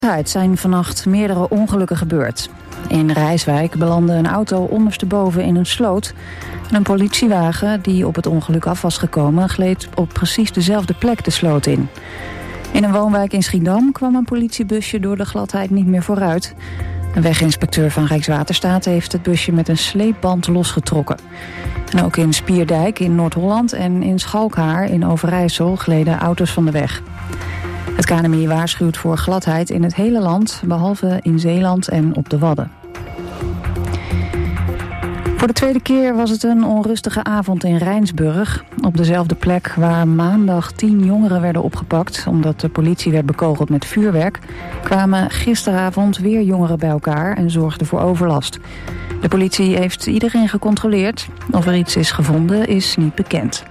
Het zijn vannacht meerdere ongelukken gebeurd. In Rijswijk belandde een auto ondersteboven in een sloot. En een politiewagen die op het ongeluk af was gekomen gleed op precies dezelfde plek de sloot in. In een woonwijk in Schiedam kwam een politiebusje door de gladheid niet meer vooruit. Een weginspecteur van Rijkswaterstaat heeft het busje met een sleepband losgetrokken. En ook in Spierdijk in Noord-Holland en in Schalkhaar in Overijssel gleden auto's van de weg. Het KNMI waarschuwt voor gladheid in het hele land, behalve in Zeeland en op de Wadden. Voor de tweede keer was het een onrustige avond in Rijnsburg. Op dezelfde plek waar maandag 10 jongeren werden opgepakt omdat de politie werd bekogeld met vuurwerk, kwamen gisteravond weer jongeren bij elkaar en zorgden voor overlast. De politie heeft iedereen gecontroleerd. Of er iets is gevonden is niet bekend.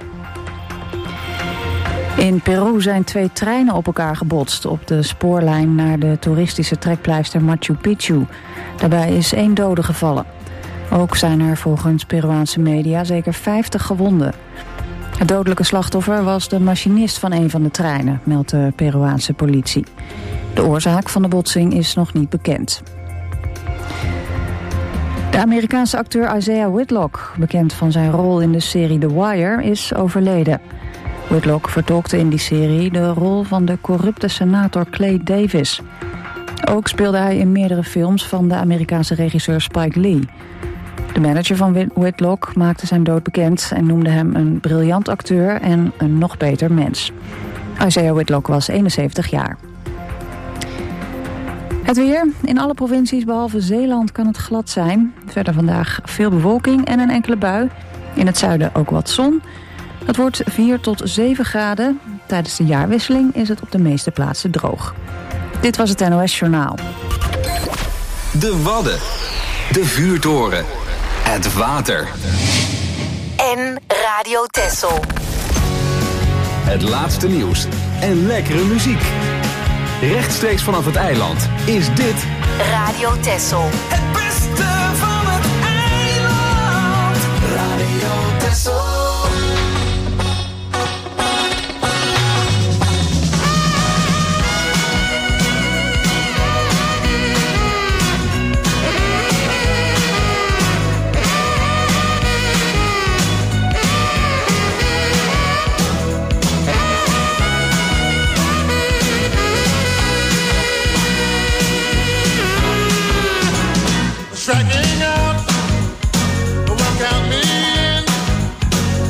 In Peru zijn 2 treinen op elkaar gebotst op de spoorlijn naar de toeristische trekpleister Machu Picchu. Daarbij is 1 dode gevallen. Ook zijn er volgens Peruaanse media zeker 50 gewonden. Het dodelijke slachtoffer was de machinist van een van de treinen, meldt de Peruaanse politie. De oorzaak van de botsing is nog niet bekend. De Amerikaanse acteur Isaiah Whitlock, bekend van zijn rol in de serie The Wire, is overleden. Whitlock vertolkte in die serie de rol van de corrupte senator Clay Davis. Ook speelde hij in meerdere films van de Amerikaanse regisseur Spike Lee. De manager van Whitlock maakte zijn dood bekend en noemde hem een briljant acteur en een nog beter mens. Isaiah Whitlock was 71 jaar. Het weer. In alle provincies behalve Zeeland kan het glad zijn. Verder vandaag veel bewolking en een enkele bui. In het zuiden ook wat zon. Het wordt 4 tot 7 graden. Tijdens de jaarwisseling is het op de meeste plaatsen droog. Dit was het NOS Journaal. De Wadden. De vuurtoren. Het water. En Radio Texel. Het laatste nieuws en lekkere muziek. Rechtstreeks vanaf het eiland is dit Radio Texel. Het beste van het eiland. Radio Texel. Striking out, well, count me in.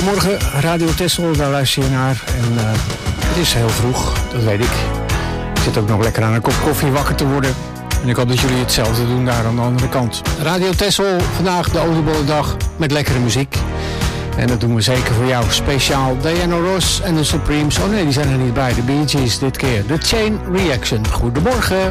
Goedemorgen, Radio Texel, daar luister je naar. En het is heel vroeg, dat weet ik. Ik zit ook nog lekker aan een kop koffie wakker te worden. En ik hoop dat jullie hetzelfde doen daar aan de andere kant. Radio Texel, vandaag de oliebollendag met lekkere muziek. En dat doen we zeker voor jou. Speciaal Diana Ross en de Supremes. Oh nee, die zijn er niet bij. De Bee Gees dit keer. The Chain Reaction. Goedemorgen.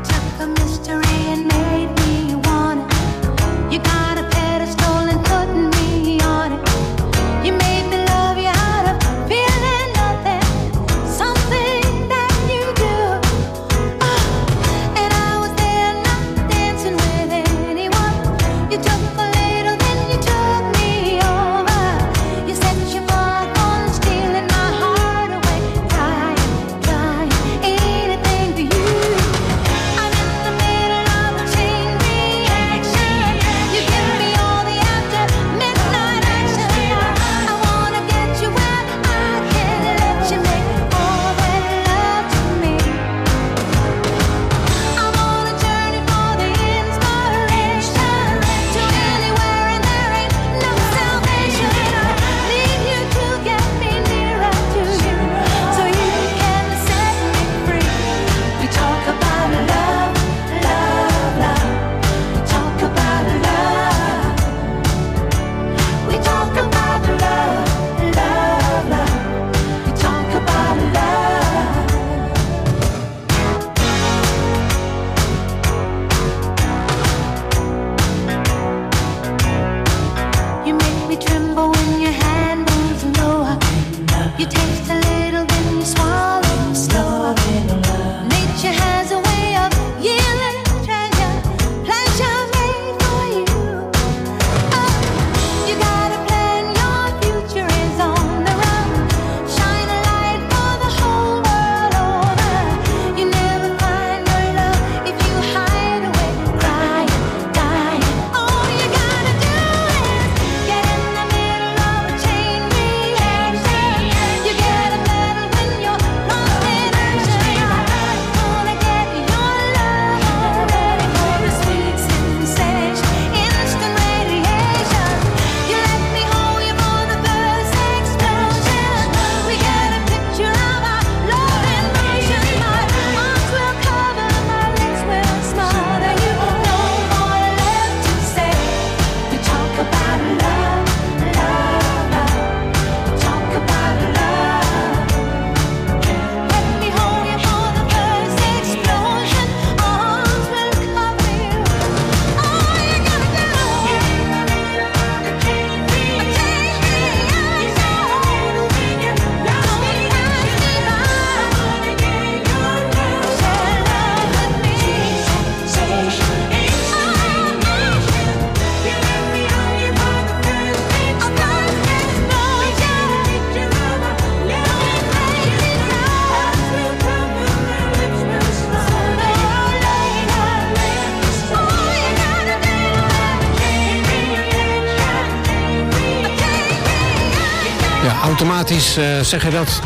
Automatisch zeggen dat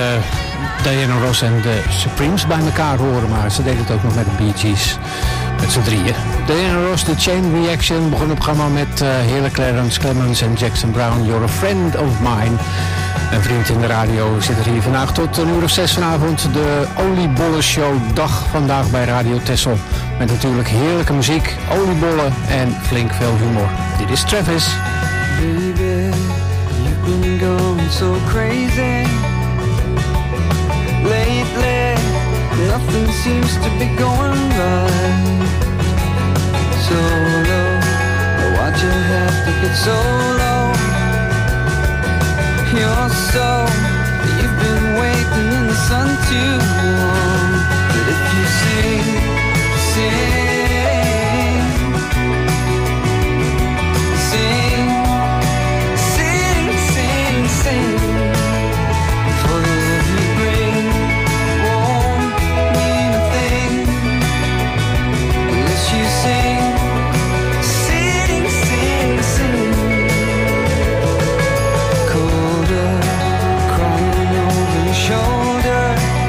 Diana Ross en de Supremes bij elkaar horen, maar ze deden het ook nog met de Bee Gees, met z'n drieën. Diana Ross, The Chain Reaction, begon het programma met Heerlijk Clarence Clemens en Jackson Brown, You're a Friend of Mine. Een vriend in de radio zit er hier vandaag tot 6:00 vanavond. De Oliebollenshow dag vandaag bij Radio Texel. Met natuurlijk heerlijke muziek, oliebollen en flink veel humor. Dit is Travis. Baby, you've been going so crazy lately. Nothing seems to be going right. So low, why'd you have to get so low? You're so, you've been waiting in the sun too long. But if you sing, for the love you bring won't mean a thing unless you sing. Colder, crying over your shoulder.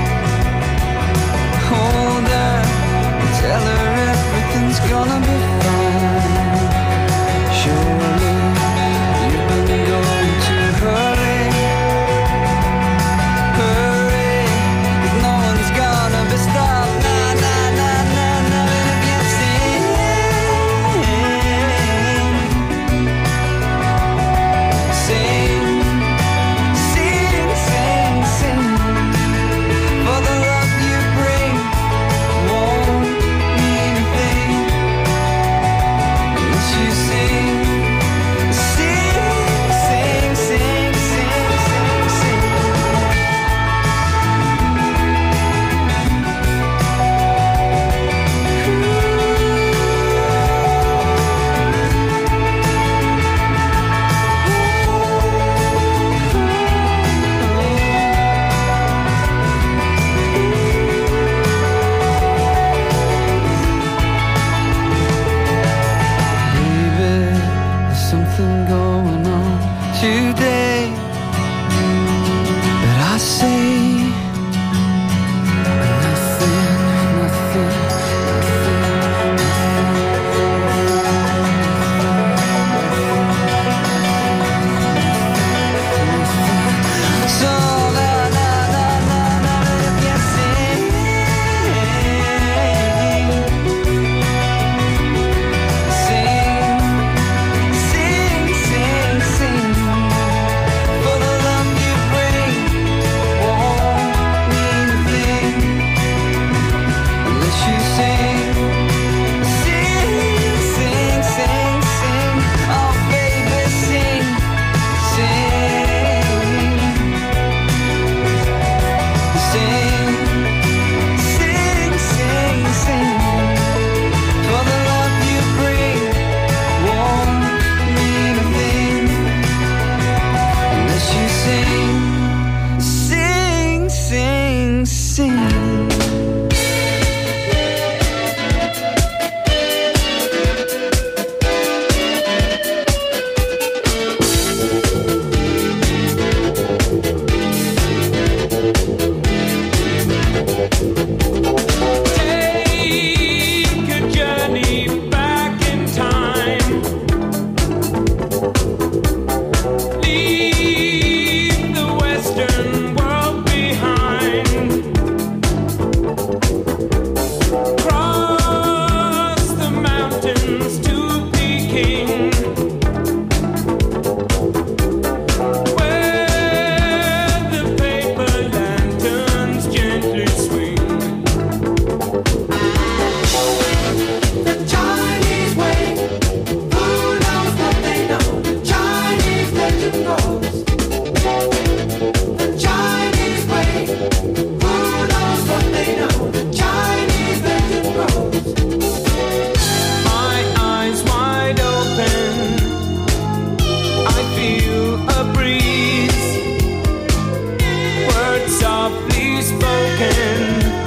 spoken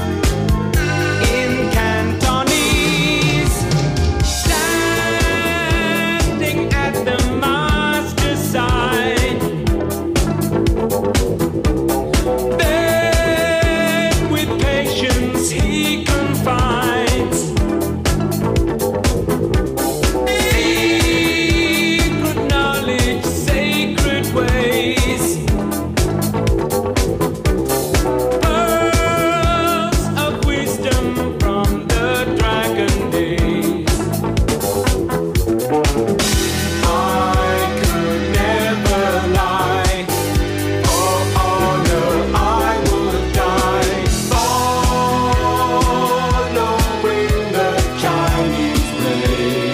in Cantonese, standing at the master's side. Then with patience he confides secret knowledge, sacred ways, pearls of wisdom from the dragon days. I could never lie, for honor I would die, following the Chinese way.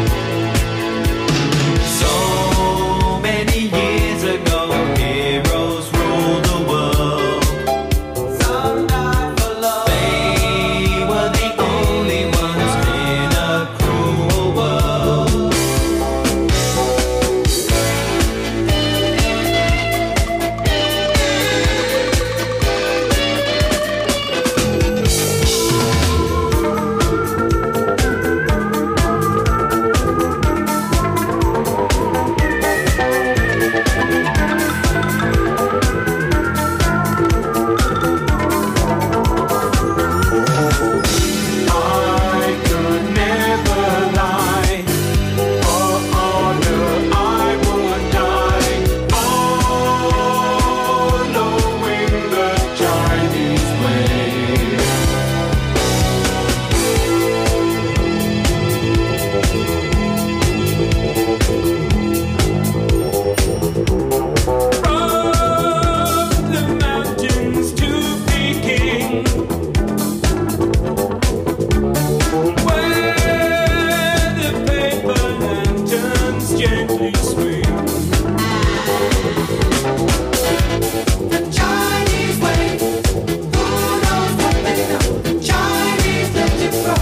So many years ago, heroes ruled the world. Some died for love. They were the only ones in a cruel world. I could never lie, for honor I would die, following the Chinese way. From the mountains to Peking, where the paper lanterns gently swing. The Chinese way, who knows what they know? The Chinese let you go.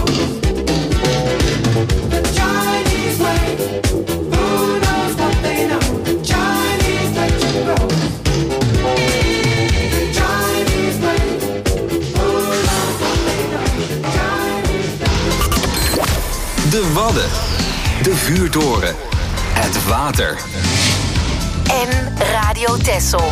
The Chinese way, who knows what they know? The Chinese let you go. The Chinese way, who knows what they know? The Chinese De Wadden. De vuurtoren. Het water. En Radio Texel.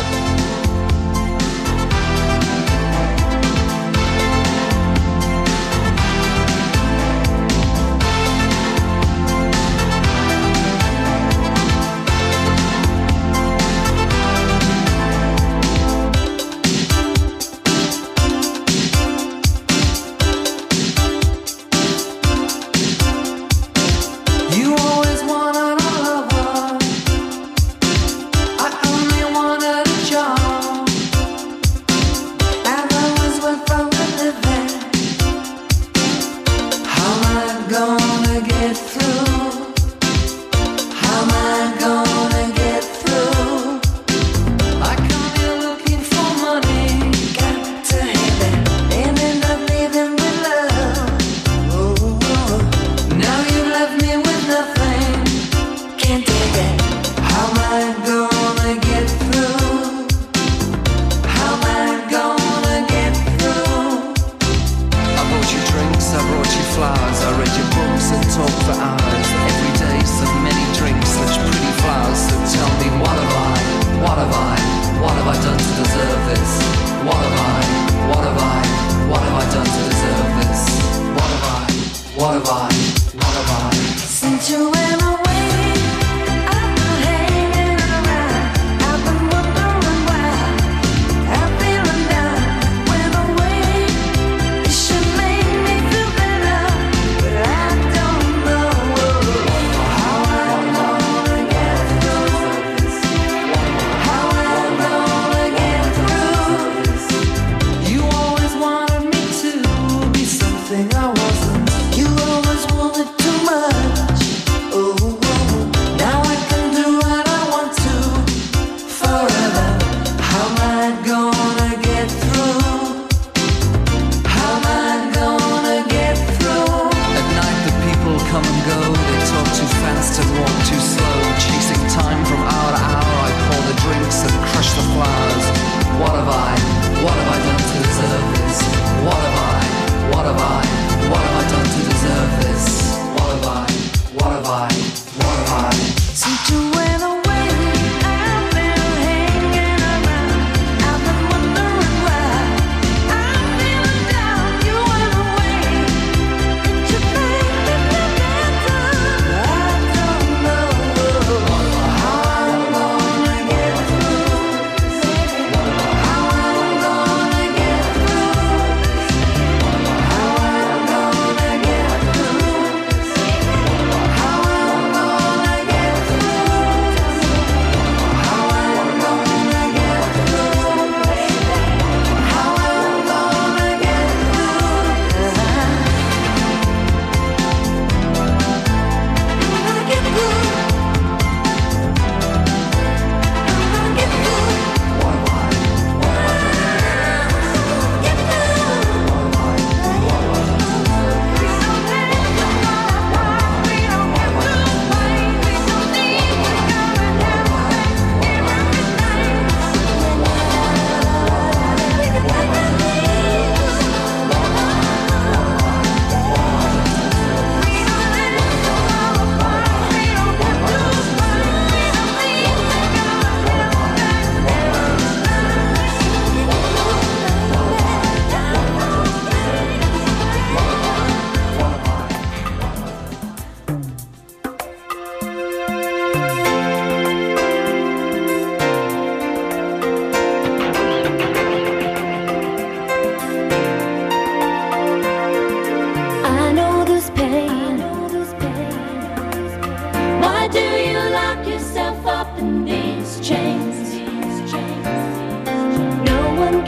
You always wanted a lover, I only wanted a charm.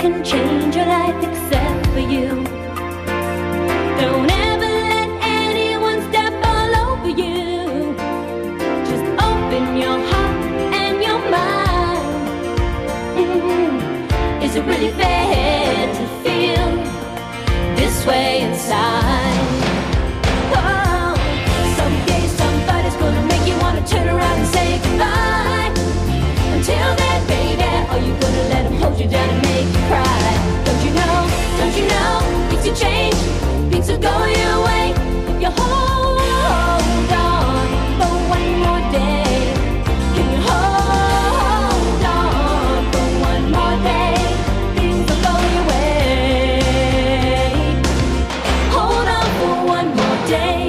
can change your life except for you. Don't ever let anyone step all over you. Just open your heart and your mind. Is it really fair to feel this way inside? Oh, someday somebody's gonna make you wanna turn around and say goodbye. Until then, baby, are you gonna let him hold you down and make you cry? Don't you know, things will change, things will go your way. If you hold on for one more day, can you hold on for one more day? Things will go your way. Hold on for one more day.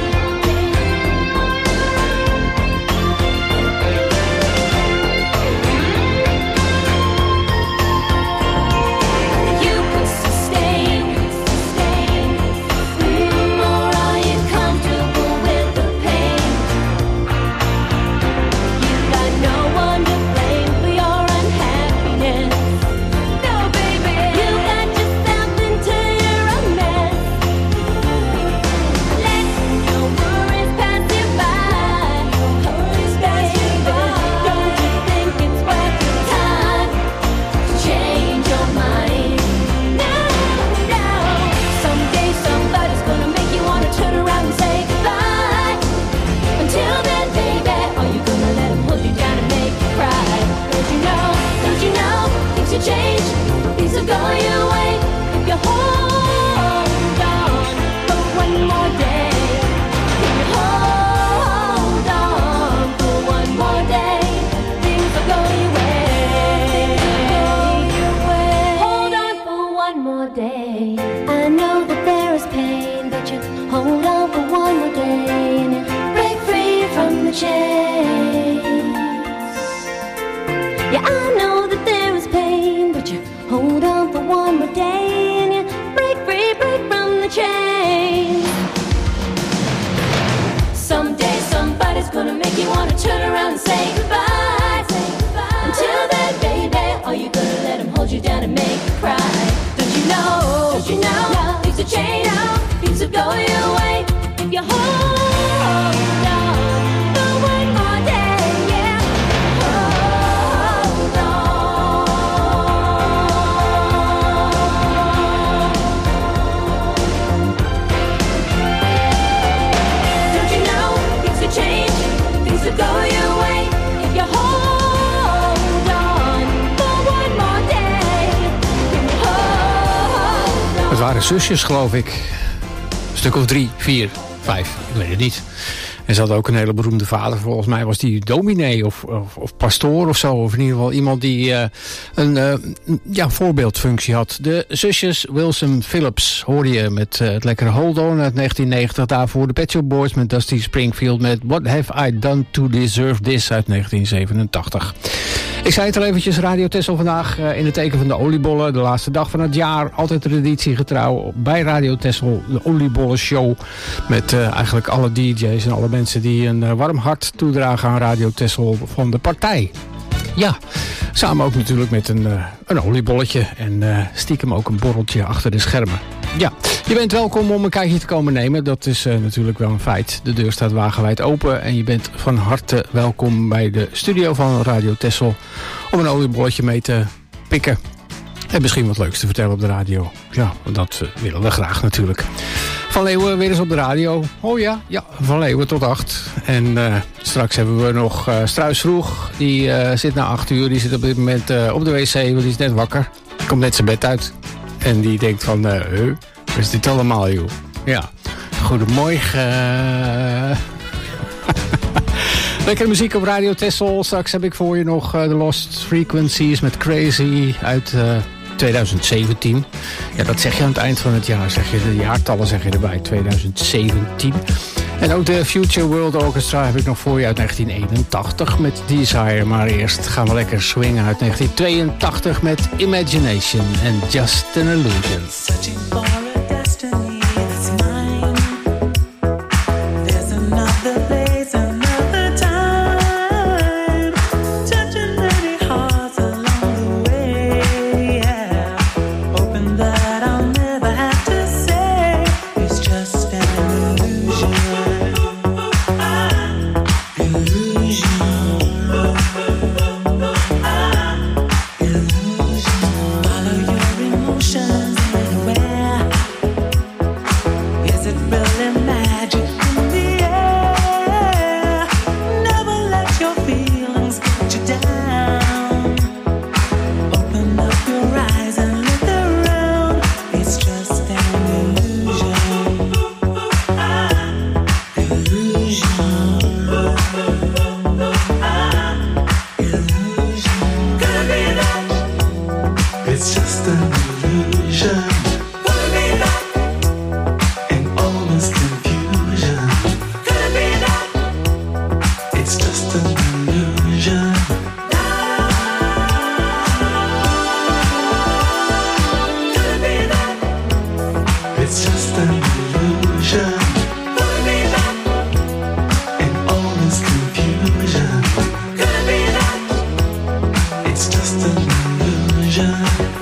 Change, things will go your way if you hold on for one more day. If you hold on for one more day, things will go your way. Hold on for one more day. I know that there is pain, but you hold on for one more day and you break free from the chains. Yeah, I know that there is pain, but you hold on for one more day and you break free, break from the chains. Someday somebody's gonna make you wanna turn around and say goodbye. Until then, baby, are you gonna let him hold you down and make you cry? Don't you know, things will change, things will go your way if you hold on for one more day, yeah. Hold on. Don't you know things will change, things will go your way if you hold on for one more day. Can you hold on? Het waren zusjes, geloof ik. Een stuk of 3, 4, 5, ik weet het niet. En ze hadden ook een hele beroemde vader. Volgens mij was die dominee of pastoor of zo. Of in ieder geval iemand die een voorbeeldfunctie had. De zusjes Wilson Phillips hoorde je met het lekkere Hold On uit 1990. Daarvoor de Pet Shop Boys met Dusty Springfield met What Have I Done To Deserve This uit 1987. Ik zei het al eventjes, Radio Texel vandaag in het teken van de oliebollen. De laatste dag van het jaar, altijd traditiegetrouw bij Radio Texel. De oliebollen show met eigenlijk alle DJ's en alle mensen die een warm hart toedragen aan Radio Texel van de partij. Ja, samen ook natuurlijk met een oliebolletje en stiekem ook een borreltje achter de schermen. Ja, je bent welkom om een kijkje te komen nemen. Dat is natuurlijk wel een feit. De deur staat wagenwijd open en je bent van harte welkom bij de studio van Radio Texel om een oliebolletje mee te pikken. En misschien wat leuks te vertellen op de radio. Ja, dat willen we graag natuurlijk. Van Leeuwen weer eens op de radio. Oh ja, Van Leeuwen tot 8. En straks hebben we nog Struis Vroeg. Die zit na 8 uur. Die zit op dit moment op de wc, want die is net wakker. Komt net zijn bed uit. En die denkt van, wat is dit allemaal, joh? Ja, goedemorgen. Lekkere muziek op Radio Texel. Straks heb ik voor je nog The Lost Frequencies met Crazy uit 2017. Ja, dat zeg je aan het eind van het jaar. Zeg je, de jaartallen zeg je erbij, 2017. En ook de Future World Orchestra heb ik nog voor je uit 1981 met Desire. Maar eerst gaan we lekker swingen uit 1982 met Imagination en Just an Illusion. Searching for a destiny that's mine. There's another place, another time. Touching many hearts along the way, yeah. It's just an illusion. Could be that. In all this confusion. Could be that. It's just an illusion.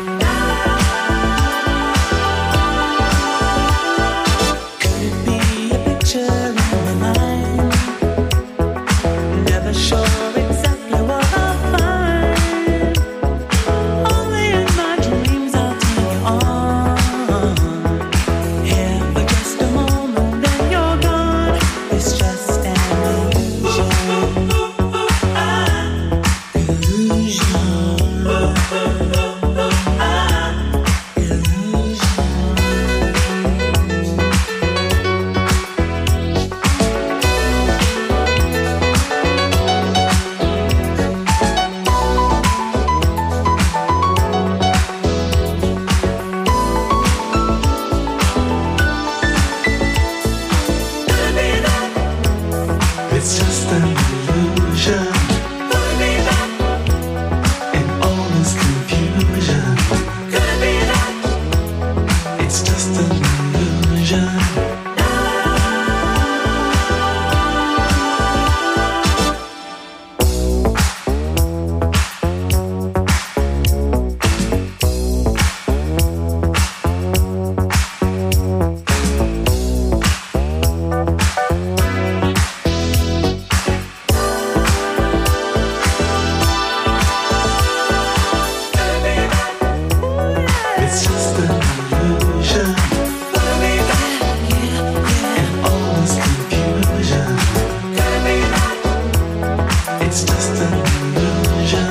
Could it be a picture in my mind? Never sure exactly what I'll find. Only in my dreams I'll take you on. Here for just a moment, then you're gone. It's just an illusion. It's just an illusion. Could be that. In all this confusion. Could be that. It's just an illusion. It's just an illusion. Could be that. In all this confusion. Could be that. It's just an illusion.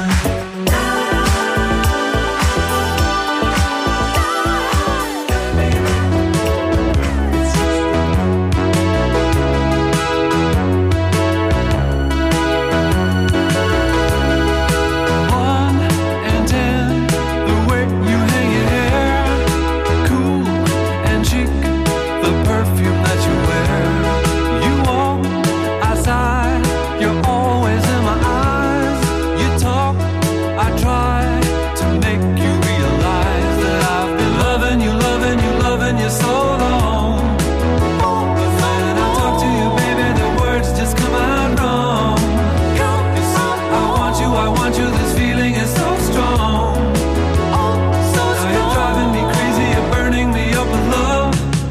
One and ten, the way you hang your hair, cool and chic, the perfume that you wear. You walk outside, you're always in my eyes. You talk, I try to make you realize that I've been loving you, loving you, loving you so long. But when I talk to you, baby, the words just come out wrong. You see, I want you, this feeling is so strong. Now you're driving me crazy, you're burning me up with love.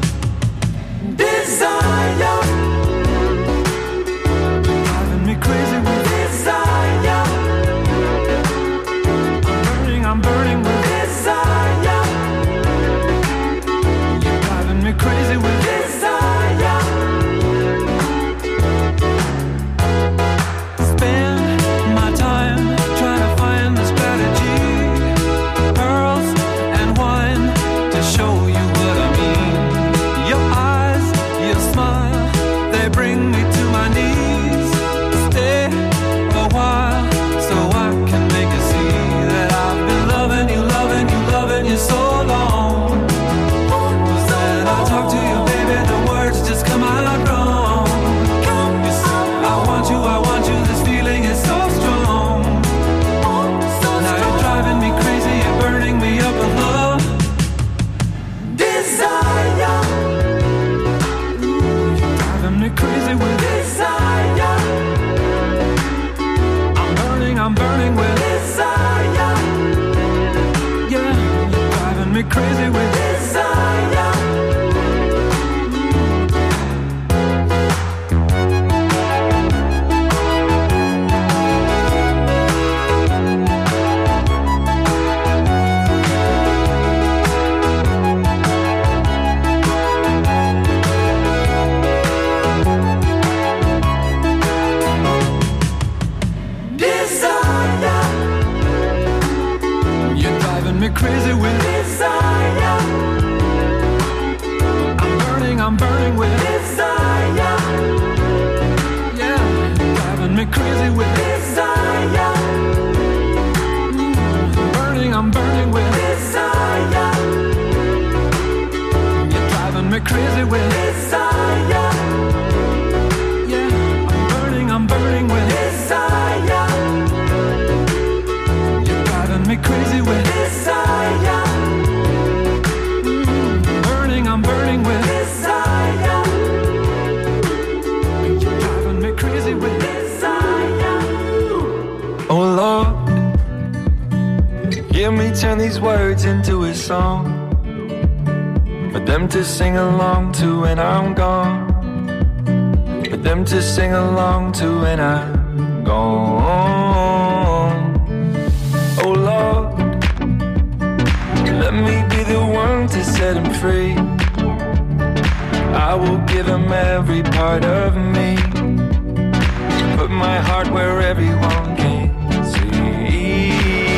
Desire. Driving me crazy with desire. I'm burning with desire. You're driving me crazy with desire. Spend my time trying to find the strategy, pearls and wine to show you what I mean. Your eyes, your smile, they bring me to my knees. Stay a while so I can make you see that I've been loving you, loving you, loving you so long. When I talk to you, baby, the words just come out wrong. You see, I want you, this feeling is so strong. Now you're driving me crazy, you're burning me up with love. Desire. You're driving me crazy with desire. I'm burning with desire. Yeah, you're driving me crazy with desire. Desire. You're driving me crazy with desire. I'm burning with desire. Yeah, you're driving me crazy with desire. I'm burning with desire. You're driving me crazy with desire. Yeah, I'm burning with desire. You're driving me crazy with desire. I'm burning these words into a song for them to sing along to when I'm gone. For them to sing along to when I'm gone. Oh Lord, let me be the one to set him free. I will give him every part of me. Put my heart where everyone can see.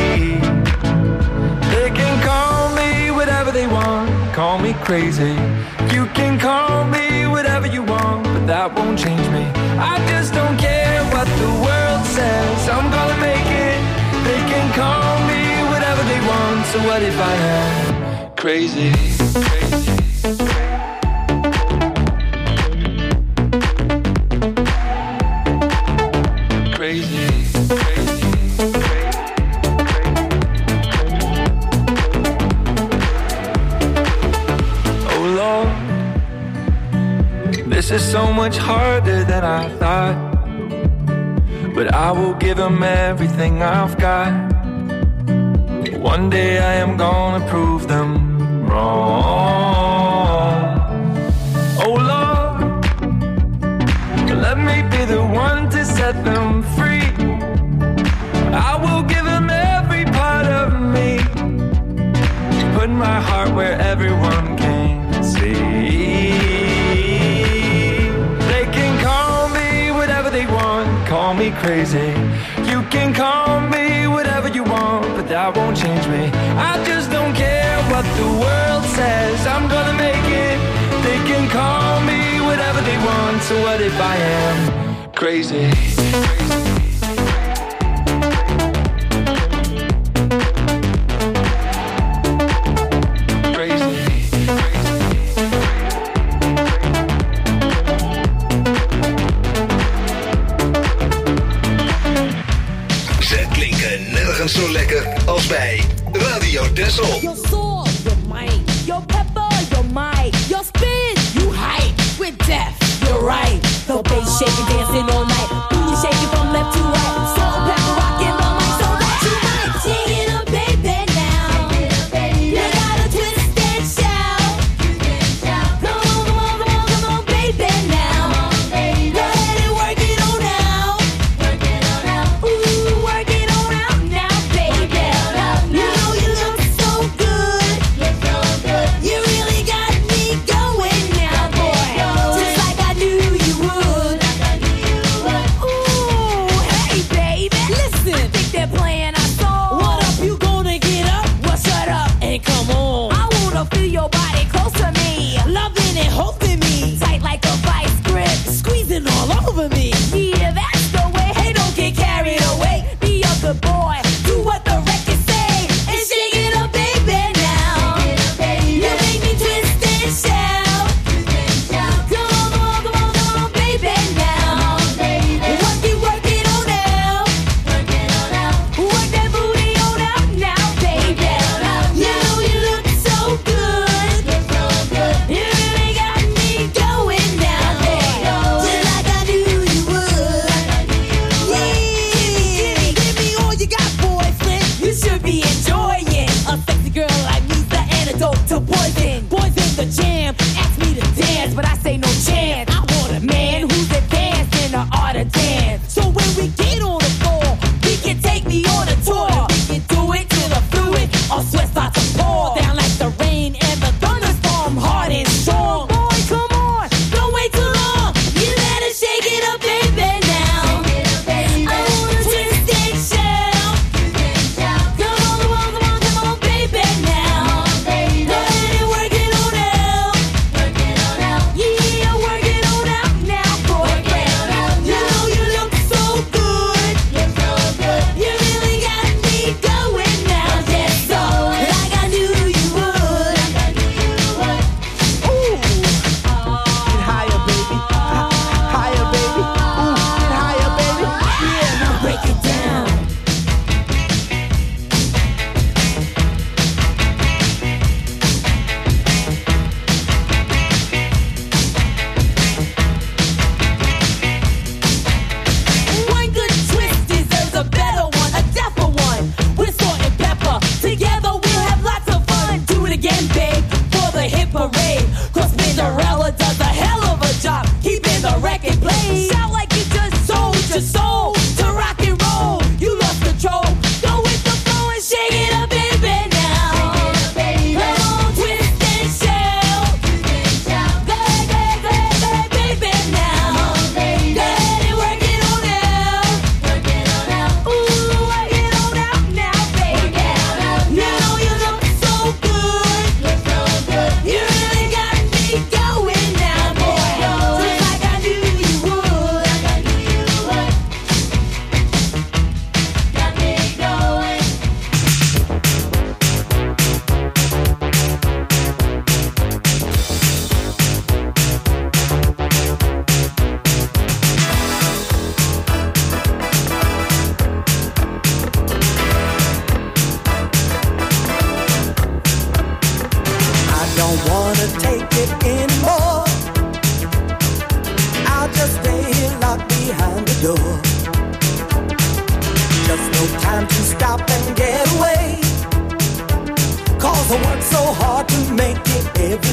They can call me whatever they want, call me crazy. You can call me whatever you want, but that won't change me. I just don't care what the world says, I'm gonna make it. They can call me whatever they want, so what if I am crazy? This is so much harder than I thought, but I will give him everything I've got. One day I am gonna prove them wrong. Oh Lord, let me be the one to set them free. I will give him every part of me. Put my heart where everyone can see. Call me crazy, you can call me whatever you want, but that won't change me. I just don't care what the world says, I'm gonna make it. They can call me whatever they want, so what if I am crazy? Zo lekker als bij Radio Texel. Your soul, your mind, your pepper, your mic, your spin, you hype with death. You're right. The bass shaking, dancing all night. Booty shaking from left to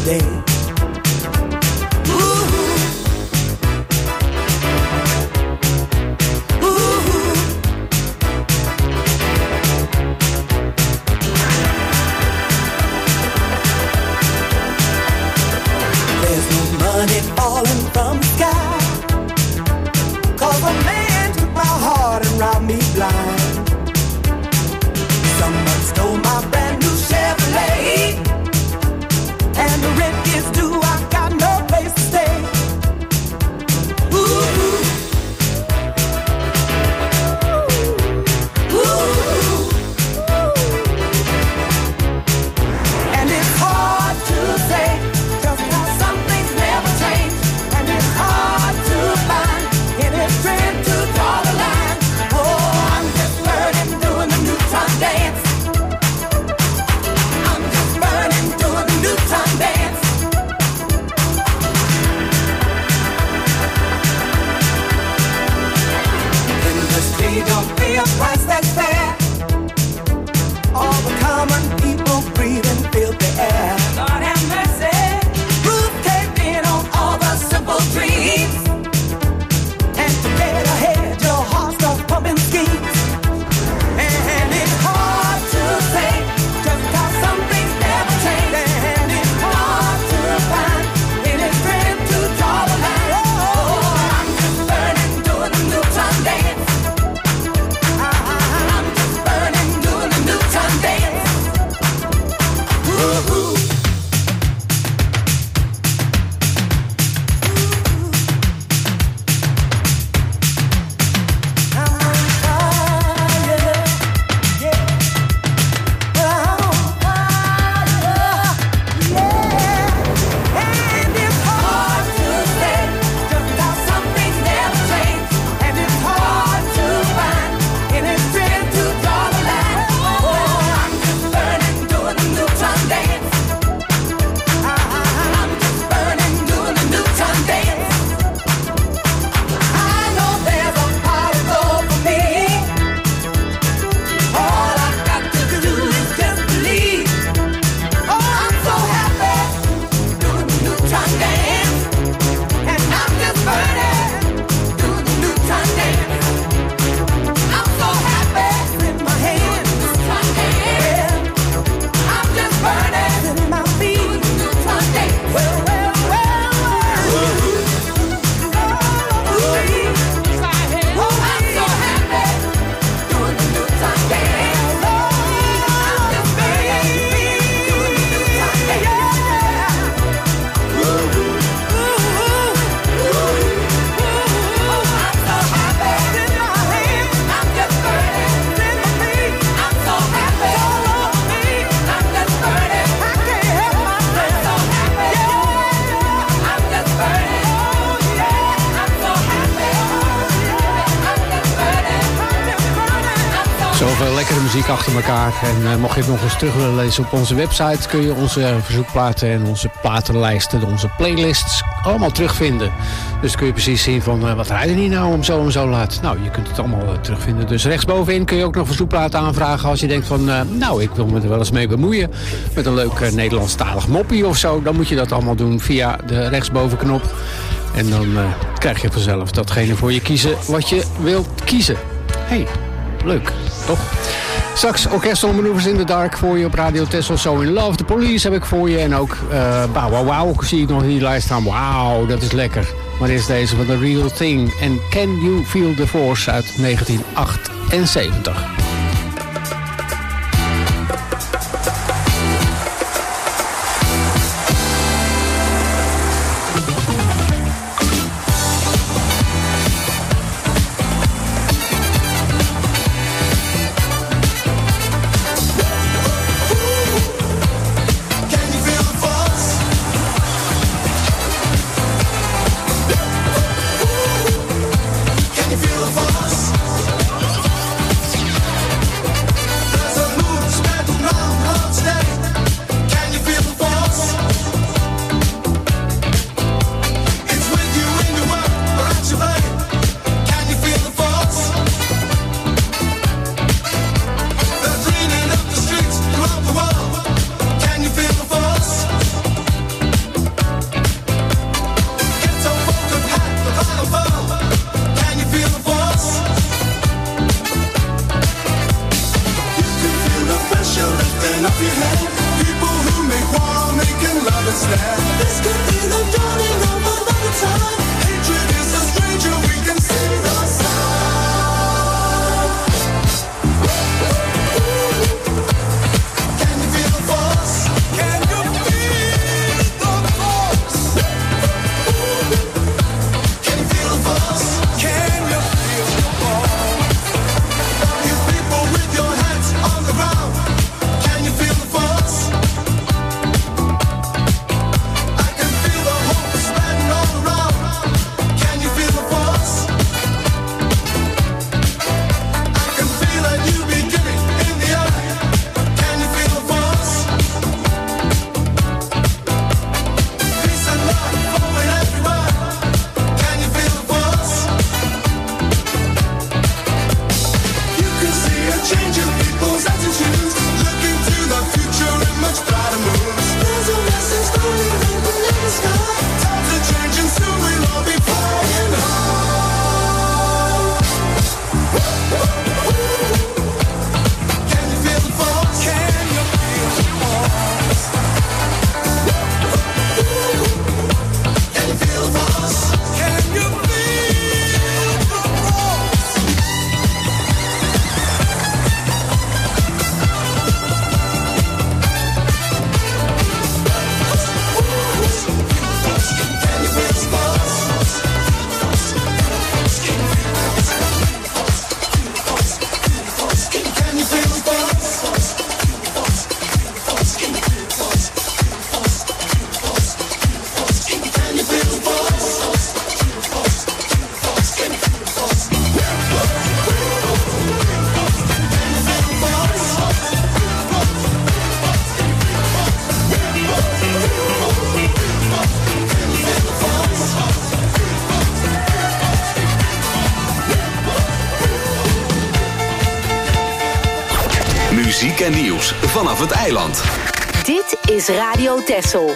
day. Ooh. There's no money falling from the sky, 'cause a man took my heart and robbed me blind. Someone stole my brand new Chevrolet, and the rent is due, I got no place to stay. Ooh. Ooh. And it's hard to say just how some things never change, and it's hard to find any strength to draw the line. Oh, I'm just burning, doing the Newton dance. I'm just burning, doing the Newton dance. Industry don't pay a price that's fair. All the common people breathe and filthy air. Lord have mercy. Roof caved in on all the simple dreams, and to get ahead, your heart starts pumping schemes. And it's hard to say just how some things never change, and it's hard to find any strength to draw the line. Oh, I'm just burning, doing the Newton dance. I'm just burning, doing the Newton dance. Ooh. I'm on fire, yeah. I'm on fire, yeah. And it's hard to say just how some things never change, and it's hard to find any strength to draw the line. Oh, I'm just burning, doing the Newton dance. I'm just burning, doing the Newton dance. I know there's a pot of gold for me. All I've got to do is just believe. Oh, I'm so happy doing the Newton dance, and I'm just burning, doing the Newton dance. I'm so happy with my hands, Newton dance. I'm just burning, with my feet, Newton dance. Well, well, well, well. Oh, I'm so happy doing the Newton dance. I'm just burning, doing the Newton dance. I'm so happy in my hands. I'm just burning in my feet. I'm so happy all over me. I'm just burning. I can't help myself. I'm so happy. Yeah. I'm just burning. Oh yeah. I'm so happy. I'm just burning. I'm just burning. I'm so Zoveel lekkere muziek achter elkaar. En mocht je het nog eens terug willen lezen op onze website, kun je onze verzoekplaten en onze platenlijsten, onze playlists allemaal terugvinden. Dus dan kun je precies zien van wat rijden die nou om zo en zo laat. Nou, je kunt het allemaal terugvinden. Dus rechtsbovenin kun je ook nog verzoekplaten aanvragen als je denkt van nou, ik wil me er wel eens mee bemoeien met een leuk Nederlandstalig moppie of zo. Dan moet je dat allemaal doen via de rechtsbovenknop. En dan krijg je vanzelf datgene voor je kiezen wat je wilt kiezen. Hey, leuk, toch? Straks Orchestral Manoeuvres in the Dark voor je op Radio Texel. So in Love, The Police heb ik voor je. En ook Wow Wow zie ik nog in die lijst staan. Wauw, dat is lekker. Maar dit is deze van The Real Thing. En Can You Feel the Force uit 1978. Can you feel the force? muziek en nieuws vanaf het eiland. Dit is Radio Texel.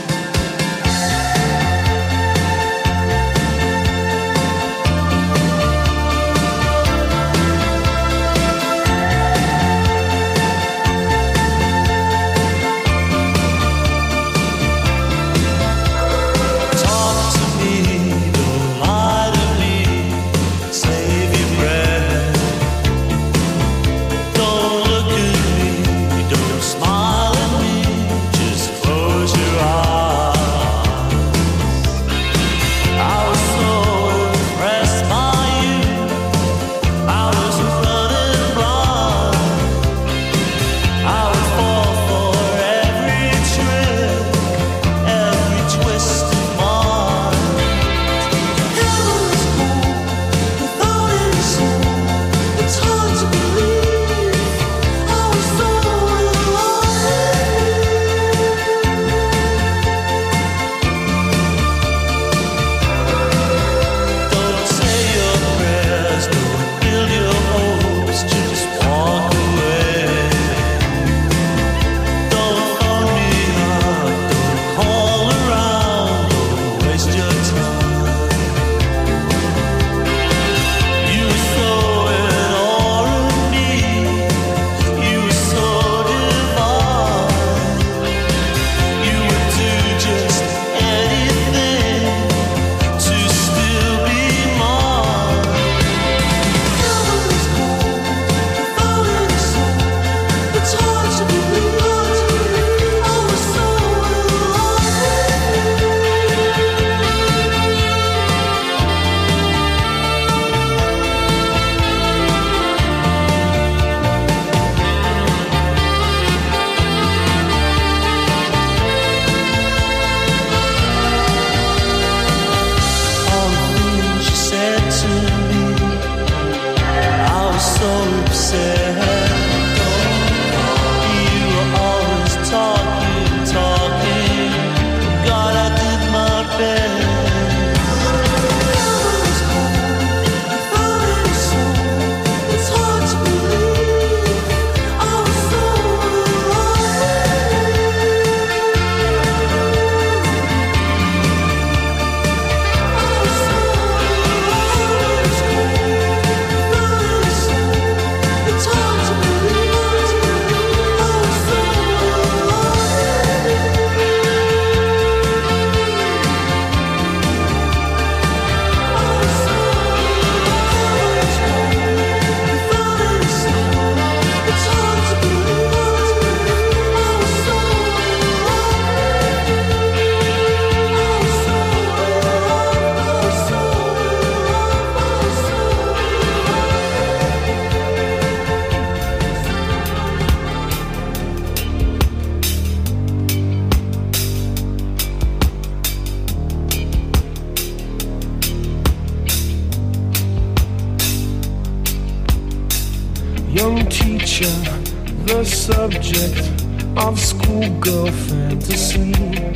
Young teacher, the subject of schoolgirl fantasy.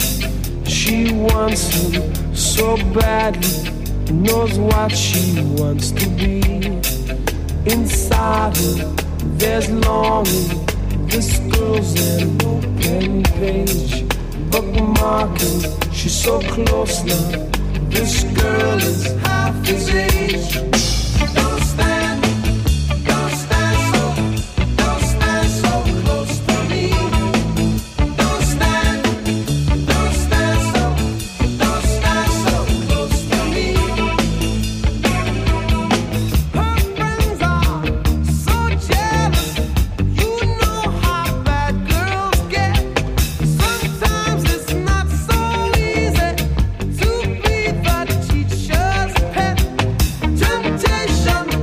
She wants him so badly, knows what she wants to be. Inside her, there's longing. This girl's an open page, bookmarking. She's so close now. This girl is half his age. Don't stand so close to me. Don't stand so close to me. Her friends are so jealous. You know how bad girls get. Sometimes it's not so easy to be the teacher's pet. Temptation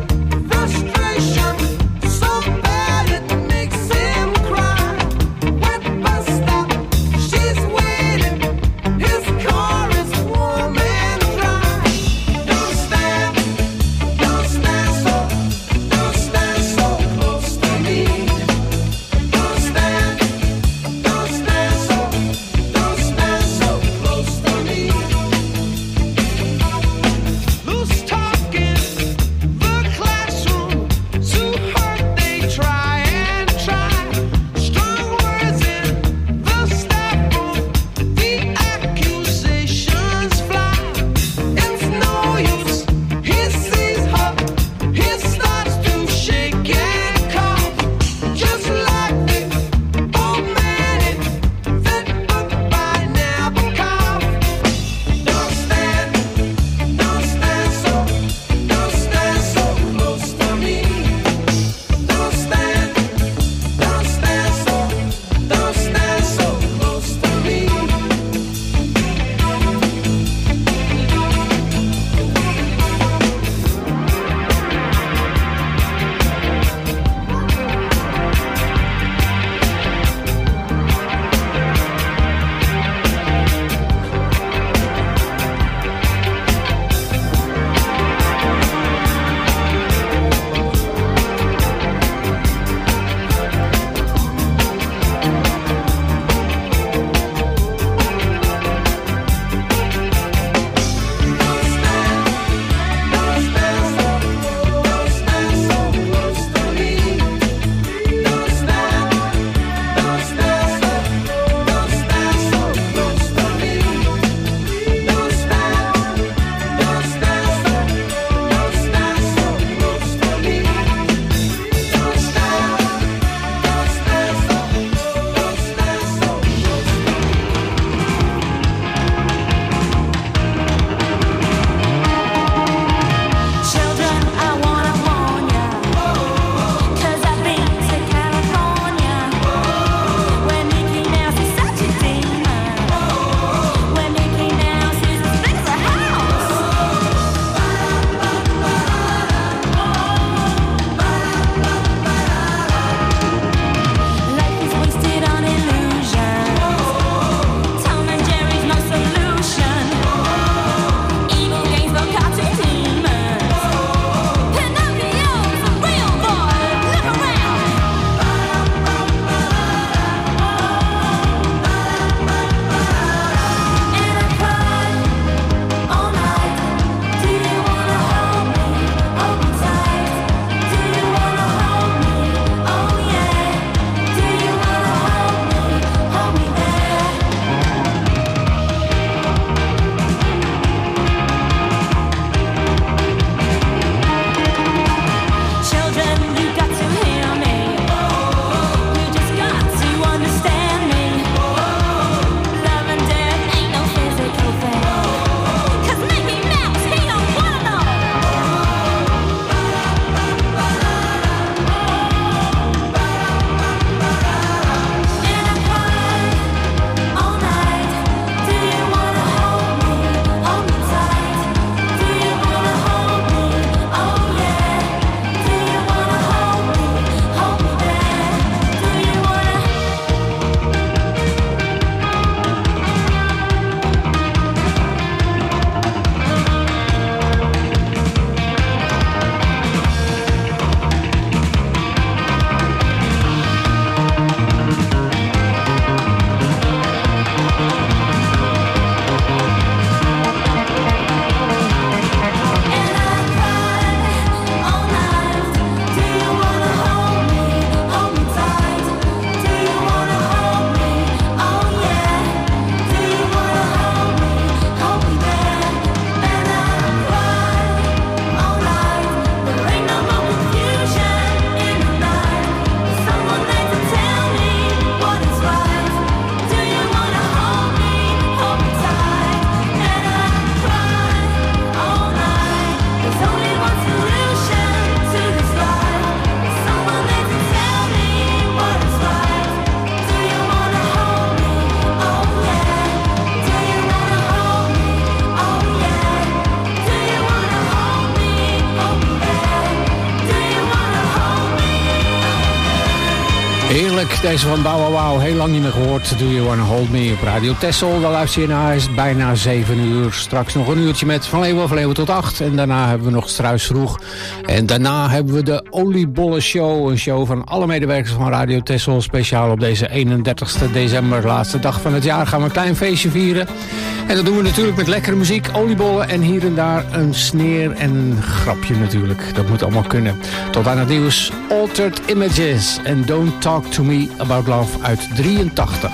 Heerlijk, deze van Bow Wow Wow. Heel lang niet meer gehoord. Do You Wanna Hold Me op Radio Texel. Daar luister je naar. Is het bijna 7 uur. Straks nog een uurtje met Van Leeuwen tot 8. En daarna hebben we nog Struis vroeg. En daarna hebben we de Oliebollen Show. Een show van alle medewerkers van Radio Texel. Speciaal op deze 31 december, laatste dag van het jaar, gaan we een klein feestje vieren. En dat doen we natuurlijk met lekkere muziek, oliebollen en hier en daar een sneer en een grapje natuurlijk. Dat moet allemaal kunnen. Tot aan het nieuws, Altered Images en Don't Talk to Me About Love uit 83.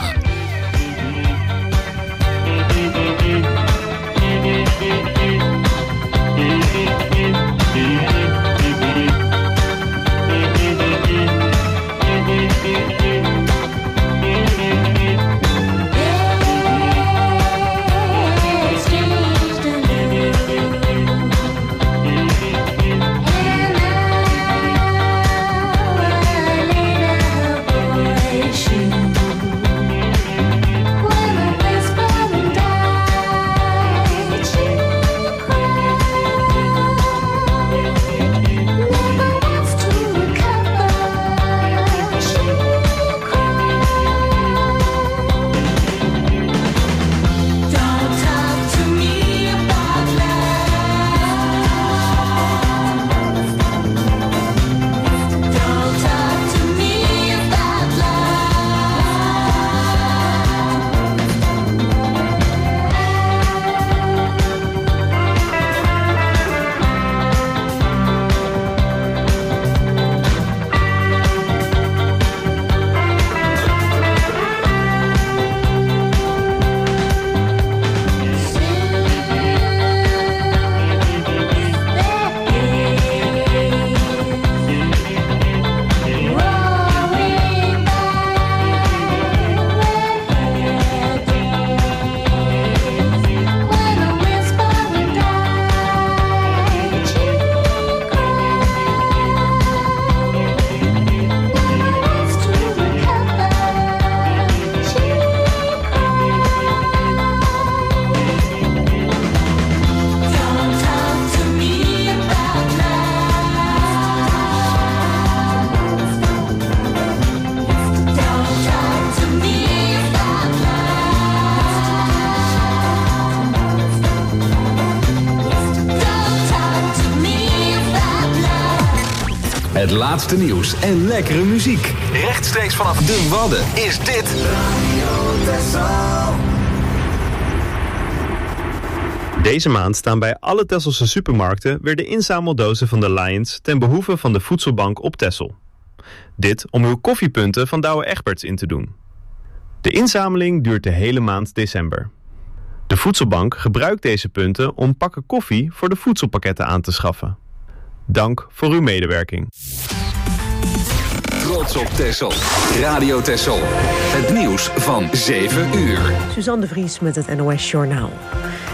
Het laatste nieuws en lekkere muziek. Rechtstreeks vanaf de Wadden is dit Radio Texel. Deze maand staan bij alle Tesselse supermarkten weer de inzameldozen van de Lions ten behoeve van de Voedselbank op Texel. Dit om uw koffiepunten van Douwe Egberts in te doen. De inzameling duurt de hele maand december. De Voedselbank gebruikt deze punten om pakken koffie voor de voedselpakketten aan te schaffen. Dank voor uw medewerking. Trots op Texel. Radio Texel. Het nieuws van 7 uur. Suzanne de Vries met het NOS Journaal.